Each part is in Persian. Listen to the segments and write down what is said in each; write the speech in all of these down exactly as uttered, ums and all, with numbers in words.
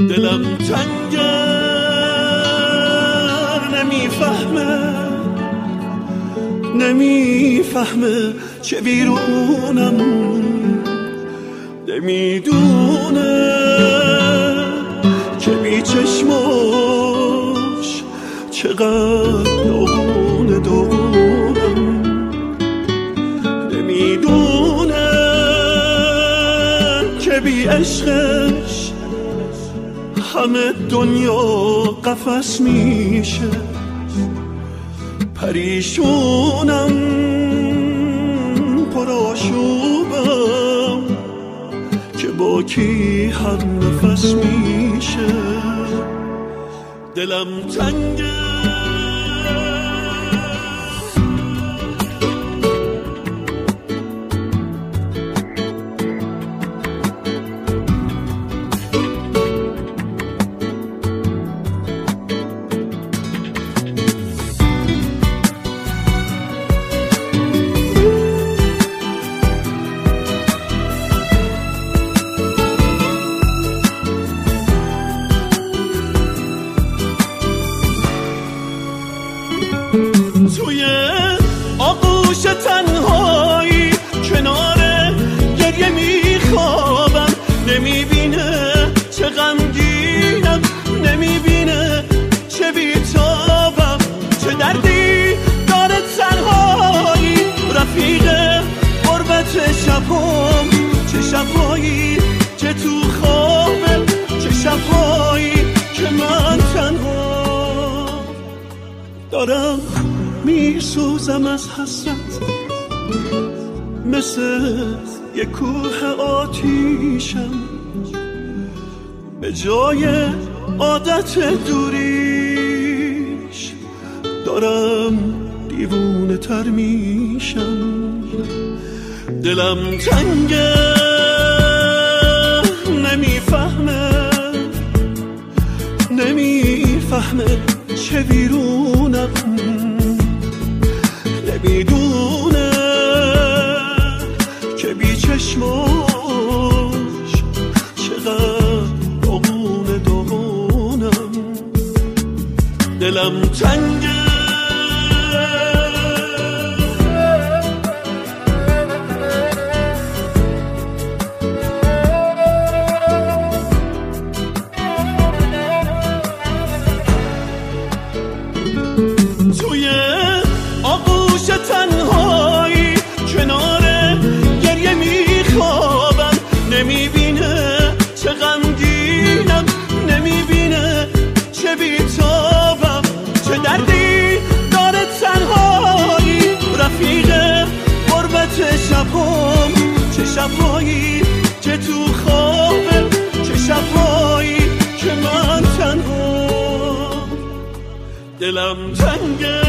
دلم تنگه نمیفهمه نمیفهمه چه بیرونم نمیدونه که بی چشماش چقدر داغونه داغونم نمیدونه که بی عشقش همه دنیا قفس میشه پریشونم پرآشوبم که با کی هم نفس میشه دلم تنگه توی آغوش تنهایی کنار گریه میخوابم نمیبینه چه غمگینم نمیبینه چه بیتابم چه دردی داره تنهایی رفیق غربت شبام چه شبایی که تو خوابم چه شبایی که من تنها دارم میسوزم از حسرت مثل یک کوه آتیشم به جای عادت دوریش دارم دیوونه تر میشم دلم تنگه نمیفهمه نمیفهمه چه بیرونم نمیدونه که بی چشماش چقدر داغونه داغونم دلم تنگه توی آغوش تنهایی کنار گریه میخوابم نمیبینه چه غمگینم نمیبینه چه بیتابم چه دردی داره تنهایی رفیق غربت شبام چه شبایی که تو خوابم چه شبایی که من تنها دلم تنگه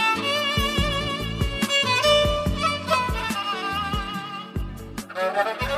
Thank you.